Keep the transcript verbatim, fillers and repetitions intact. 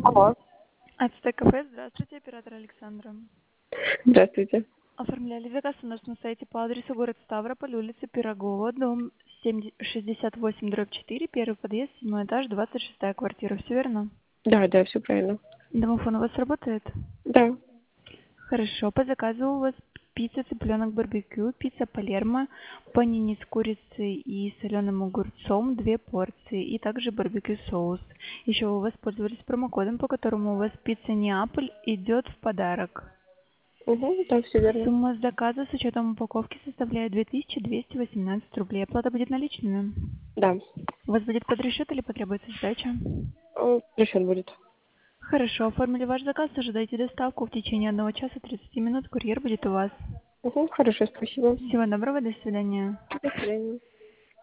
Алло. Ацтек кафе, здравствуйте, оператор Александра. Здравствуйте. Оформляли заказ у нас на сайте по адресу город Ставрополь, улица Пирогова, дом шестьдесят восемь дробь четыре, первый подъезд, седьмой этаж, двадцать шестая квартира. Все верно? Да, да, все правильно. Домофон у вас работает? Да. Хорошо. По заказу у вас пицца цыпленок барбекю, пицца палермо, панини с курицей и соленым огурцом, две порции, и также барбекю соус. Еще вы воспользовались промокодом, по которому у вас пицца Неаполь идет в подарок. Угу, да, все верно. Сумма заказа с учетом упаковки составляет две тысячи двести восемнадцать рублей. Оплата будет наличными. Да. У вас будет под расчет или потребуется сдача? Расчет будет. Хорошо, оформили ваш заказ, ожидайте доставку. В течение одного часа тридцати минут курьер будет у вас. Угу, хорошо, спасибо. Всего доброго, до свидания. До свидания.